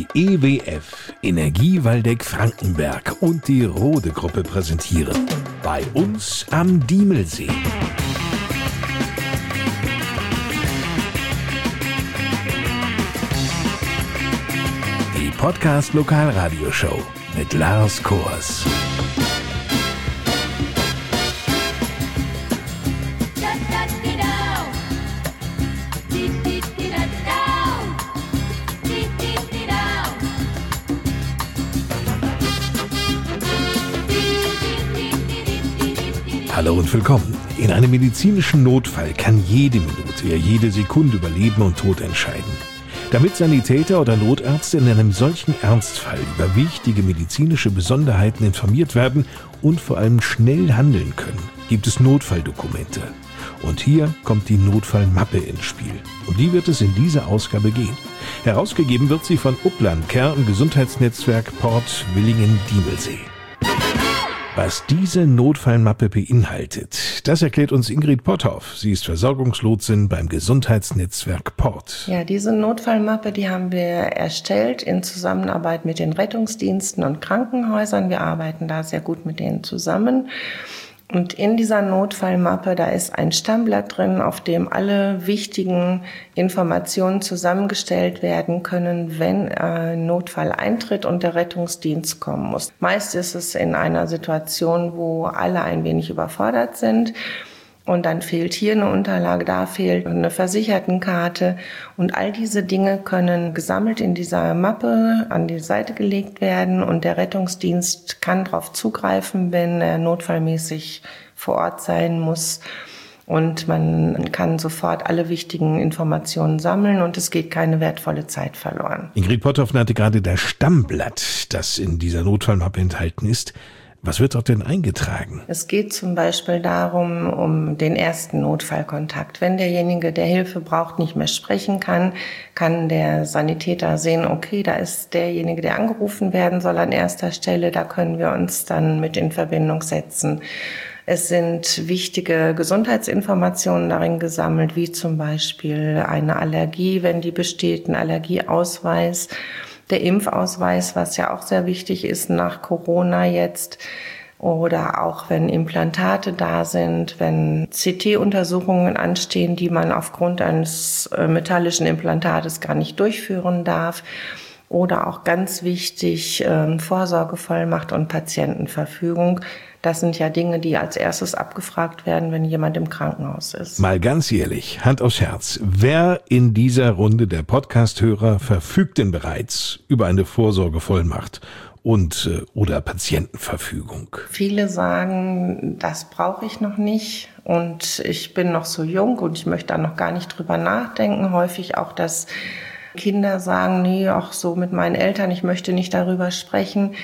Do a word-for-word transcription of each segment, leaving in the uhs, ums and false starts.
Die E W F, Energie Waldeck Frankenberg und die Rode Gruppe präsentieren bei uns am Diemelsee. Die Podcast Lokalradioshow mit Lars Kors. Hallo und willkommen. In einem medizinischen Notfall kann jede Minute, ja jede Sekunde über Leben und Tod entscheiden. Damit Sanitäter oder Notärzte in einem solchen Ernstfall über wichtige medizinische Besonderheiten informiert werden und vor allem schnell handeln können, gibt es Notfalldokumente. Und hier kommt die Notfallmappe ins Spiel. Um die wird es in dieser Ausgabe gehen. Herausgegeben wird sie von Upland Care- Gesundheitsnetzwerk Port Villingen-Diemelsee. Was diese Notfallmappe beinhaltet, das erklärt uns Ingrid Potthoff. Sie ist Versorgungslotsin beim Gesundheitsnetzwerk Port. Ja, diese Notfallmappe, die haben wir erstellt in Zusammenarbeit mit den Rettungsdiensten und Krankenhäusern. Wir arbeiten da sehr gut mit denen zusammen. Und in dieser Notfallmappe, da ist ein Stammblatt drin, auf dem alle wichtigen Informationen zusammengestellt werden können, wenn ein Notfall eintritt und der Rettungsdienst kommen muss. Meist ist es in einer Situation, wo alle ein wenig überfordert sind. Und dann fehlt hier eine Unterlage, da fehlt eine Versichertenkarte. Und all diese Dinge können gesammelt in dieser Mappe an die Seite gelegt werden. Und der Rettungsdienst kann darauf zugreifen, wenn er notfallmäßig vor Ort sein muss. Und man kann sofort alle wichtigen Informationen sammeln und es geht keine wertvolle Zeit verloren. Ingrid Potthoff nannte gerade das Stammblatt, das in dieser Notfallmappe enthalten ist. Was wird dort denn eingetragen? Es geht zum Beispiel darum, um den ersten Notfallkontakt. Wenn derjenige, der Hilfe braucht, nicht mehr sprechen kann, kann der Sanitäter sehen, okay, da ist derjenige, der angerufen werden soll an erster Stelle, da können wir uns dann mit in Verbindung setzen. Es sind wichtige Gesundheitsinformationen darin gesammelt, wie zum Beispiel eine Allergie, wenn die besteht, ein Allergieausweis. Der Impfausweis, was ja auch sehr wichtig ist nach Corona jetzt, oder auch wenn Implantate da sind, wenn C T-Untersuchungen anstehen, die man aufgrund eines metallischen Implantates gar nicht durchführen darf. Oder auch ganz wichtig, äh, Vorsorgevollmacht und Patientenverfügung. Das sind ja Dinge, die als erstes abgefragt werden, wenn jemand im Krankenhaus ist. Mal ganz ehrlich, Hand aufs Herz. Wer in dieser Runde der Podcast-Hörer verfügt denn bereits über eine Vorsorgevollmacht und äh, oder Patientenverfügung? Viele sagen, das brauche ich noch nicht und ich bin noch so jung und ich möchte da noch gar nicht drüber nachdenken. Häufig auch, dass Kinder sagen, nee, auch so mit meinen Eltern, ich möchte nicht darüber sprechen.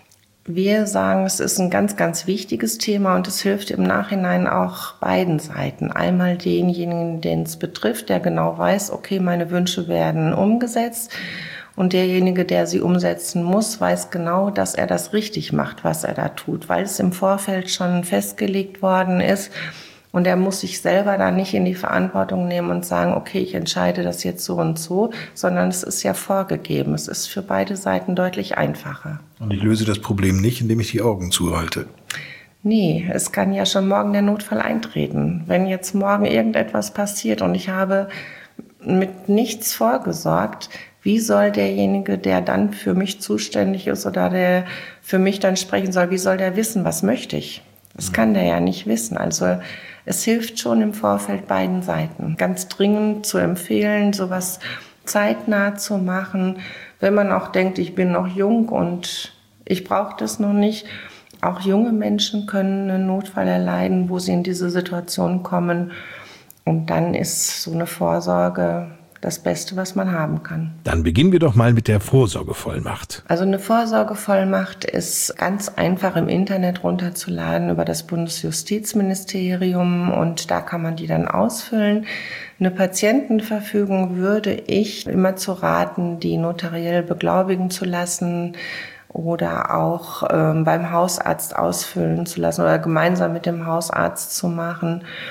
Wir sagen, es ist ein ganz, ganz wichtiges Thema und es hilft im Nachhinein auch beiden Seiten. Einmal denjenigen, den es betrifft, der genau weiß, okay, meine Wünsche werden umgesetzt. Und derjenige, der sie umsetzen muss, weiß genau, dass er das richtig macht, was er da tut, weil es im Vorfeld schon festgelegt worden ist. Und er muss sich selber da nicht in die Verantwortung nehmen und sagen, okay, ich entscheide das jetzt so und so, sondern es ist ja vorgegeben. Es ist für beide Seiten deutlich einfacher. Und ich löse das Problem nicht, indem ich die Augen zuhalte. Nee, es kann ja schon morgen der Notfall eintreten. Wenn jetzt morgen irgendetwas passiert und ich habe mit nichts vorgesorgt, wie soll derjenige, der dann für mich zuständig ist oder der für mich dann sprechen soll, wie soll der wissen, was möchte ich? Das kann der ja nicht wissen. Also es hilft schon im Vorfeld beiden Seiten. Ganz dringend zu empfehlen, sowas zeitnah zu machen. Wenn man auch denkt, ich bin noch jung und ich brauche das noch nicht. Auch junge Menschen können einen Notfall erleiden, wo sie in diese Situation kommen. Und dann ist so eine Vorsorge das Beste, was man haben kann. Dann beginnen wir doch mal mit der Vorsorgevollmacht. Also eine Vorsorgevollmacht ist ganz einfach im Internet runterzuladen über das Bundesjustizministerium und da kann man die dann ausfüllen. Eine Patientenverfügung würde ich immer zu raten, die notariell beglaubigen zu lassen oder auch ähm, beim Hausarzt ausfüllen zu lassen oder gemeinsam mit dem Hausarzt zu machen.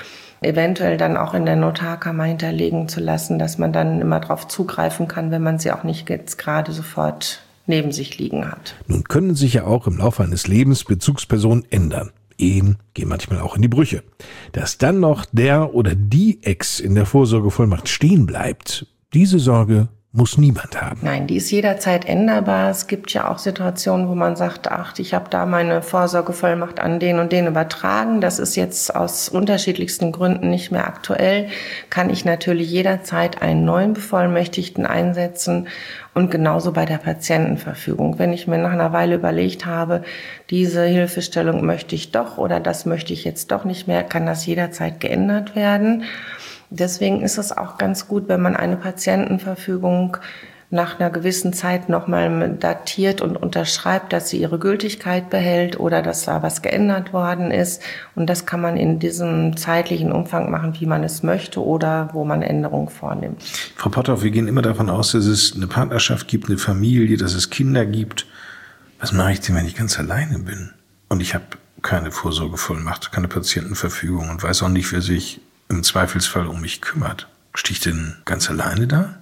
eventuell dann auch in der Notarkammer hinterlegen zu lassen, dass man dann immer darauf zugreifen kann, wenn man sie auch nicht jetzt gerade sofort neben sich liegen hat. Nun können sich ja auch im Laufe eines Lebens Bezugspersonen ändern. Ehen gehen manchmal auch in die Brüche. Dass dann noch der oder die Ex in der Vorsorgevollmacht stehen bleibt, diese Sorge muss niemand haben. Nein, die ist jederzeit änderbar. Es gibt ja auch Situationen, wo man sagt, ach, ich habe da meine Vorsorgevollmacht an den und den übertragen. Das ist jetzt aus unterschiedlichsten Gründen nicht mehr aktuell. Kann ich natürlich jederzeit einen neuen Bevollmächtigten einsetzen. Und genauso bei der Patientenverfügung. Wenn ich mir nach einer Weile überlegt habe, diese Hilfestellung möchte ich doch oder das möchte ich jetzt doch nicht mehr, kann das jederzeit geändert werden. Deswegen ist es auch ganz gut, wenn man eine Patientenverfügung nach einer gewissen Zeit nochmal datiert und unterschreibt, dass sie ihre Gültigkeit behält oder dass da was geändert worden ist. Und das kann man in diesem zeitlichen Umfang machen, wie man es möchte oder wo man Änderungen vornimmt. Frau Potthoff, wir gehen immer davon aus, dass es eine Partnerschaft gibt, eine Familie, dass es Kinder gibt. Was mache ich denn, wenn ich ganz alleine bin? Und ich habe keine Vorsorgevollmacht, keine Patientenverfügung und weiß auch nicht, wer sich im Zweifelsfall um mich kümmert. Stehe ich denn ganz alleine da?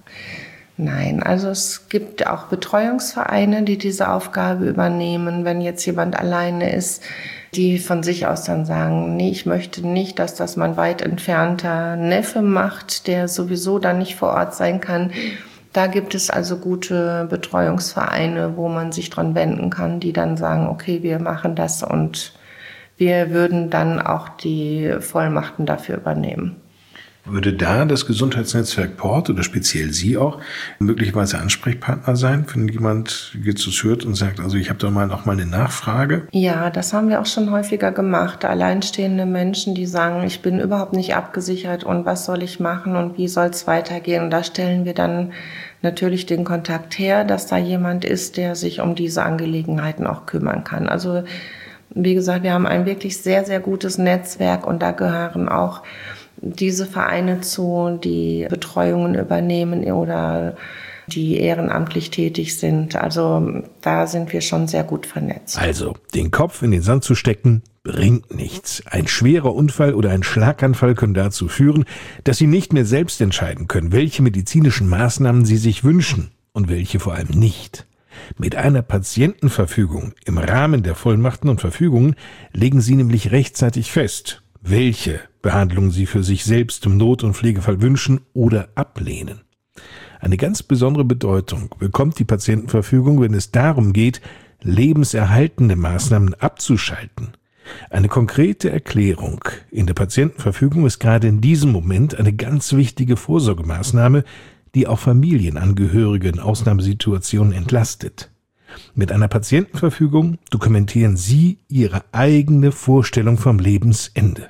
Nein, also es gibt auch Betreuungsvereine, die diese Aufgabe übernehmen, wenn jetzt jemand alleine ist, die von sich aus dann sagen, nee, ich möchte nicht, dass das mein weit entfernter Neffe macht, der sowieso dann nicht vor Ort sein kann. Da gibt es also gute Betreuungsvereine, wo man sich dran wenden kann, die dann sagen, okay, wir machen das und wir würden dann auch die Vollmachten dafür übernehmen. Würde da das Gesundheitsnetzwerk Port oder speziell Sie auch möglicherweise Ansprechpartner sein, wenn jemand jetzt das hört und sagt, also ich habe da mal noch mal eine Nachfrage? Ja, das haben wir auch schon häufiger gemacht. Alleinstehende Menschen, die sagen, ich bin überhaupt nicht abgesichert und was soll ich machen und wie soll es weitergehen? Und da stellen wir dann natürlich den Kontakt her, dass da jemand ist, der sich um diese Angelegenheiten auch kümmern kann. Also wie gesagt, wir haben ein wirklich sehr, sehr gutes Netzwerk und da gehören auch diese Vereine zu, die Betreuungen übernehmen oder die ehrenamtlich tätig sind. Also da sind wir schon sehr gut vernetzt. Also, den Kopf in den Sand zu stecken, bringt nichts. Ein schwerer Unfall oder ein Schlaganfall können dazu führen, dass Sie nicht mehr selbst entscheiden können, welche medizinischen Maßnahmen Sie sich wünschen und welche vor allem nicht. Mit einer Patientenverfügung im Rahmen der Vollmachten und Verfügungen legen Sie nämlich rechtzeitig fest, welche Behandlung Sie für sich selbst im Not- und Pflegefall wünschen oder ablehnen. Eine ganz besondere Bedeutung bekommt die Patientenverfügung, wenn es darum geht, lebenserhaltende Maßnahmen abzuschalten. Eine konkrete Erklärung in der Patientenverfügung ist gerade in diesem Moment eine ganz wichtige Vorsorgemaßnahme, die auch Familienangehörige in Ausnahmesituationen entlastet. Mit einer Patientenverfügung dokumentieren Sie Ihre eigene Vorstellung vom Lebensende.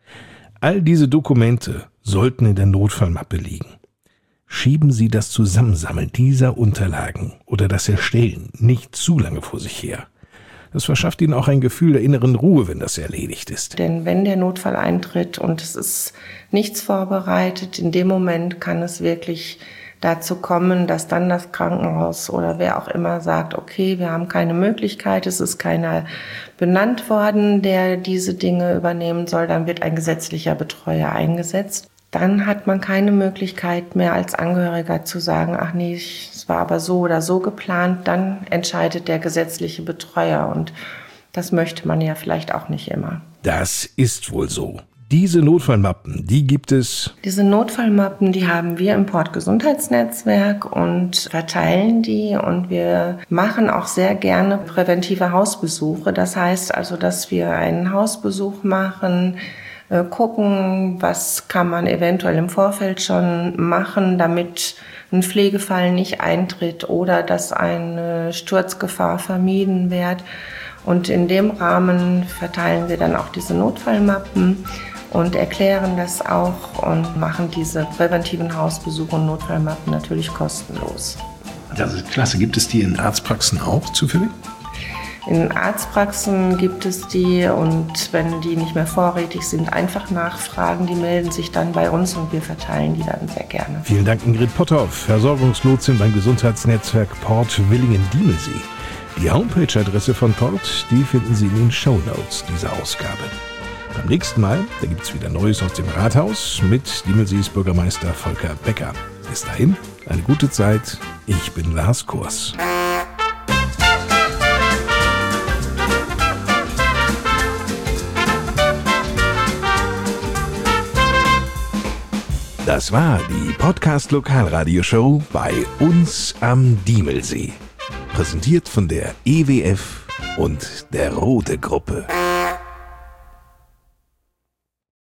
All diese Dokumente sollten in der Notfallmappe liegen. Schieben Sie das Zusammensammeln dieser Unterlagen oder das Erstellen nicht zu lange vor sich her. Das verschafft Ihnen auch ein Gefühl der inneren Ruhe, wenn das erledigt ist. Denn wenn der Notfall eintritt und es ist nichts vorbereitet, in dem Moment kann es wirklich dazu kommen, dass dann das Krankenhaus oder wer auch immer sagt, okay, wir haben keine Möglichkeit, es ist keiner benannt worden, der diese Dinge übernehmen soll, dann wird ein gesetzlicher Betreuer eingesetzt. Dann hat man keine Möglichkeit mehr als Angehöriger zu sagen, ach nee, es war aber so oder so geplant, dann entscheidet der gesetzliche Betreuer und das möchte man ja vielleicht auch nicht immer. Das ist wohl so. Diese Notfallmappen, die gibt es. Diese Notfallmappen, die haben wir im Port Gesundheitsnetzwerk und verteilen die und wir machen auch sehr gerne präventive Hausbesuche. Das heißt also, dass wir einen Hausbesuch machen, gucken, was kann man eventuell im Vorfeld schon machen, damit ein Pflegefall nicht eintritt oder dass eine Sturzgefahr vermieden wird. Und in dem Rahmen verteilen wir dann auch diese Notfallmappen und erklären das auch und machen diese präventiven Hausbesuche und Notfallmappen natürlich kostenlos. Das ist klasse. Gibt es die in Arztpraxen auch zufällig? In Arztpraxen gibt es die und wenn die nicht mehr vorrätig sind, einfach nachfragen. Die melden sich dann bei uns und wir verteilen die dann sehr gerne. Vielen Dank, Ingrid Potthoff, Versorgungslotsin beim Gesundheitsnetzwerk Port Villingen-Diemelsee. Die Homepage-Adresse von Port, die finden Sie in den Shownotes dieser Ausgabe. Beim nächsten Mal, da gibt es wieder Neues aus dem Rathaus mit Dimmelsees Bürgermeister Volker Becker. Bis dahin, eine gute Zeit. Ich bin Lars Kurs. Das war die Podcast-Lokalradioshow bei uns am Diemelsee. Präsentiert von der E W F und der Rode Gruppe.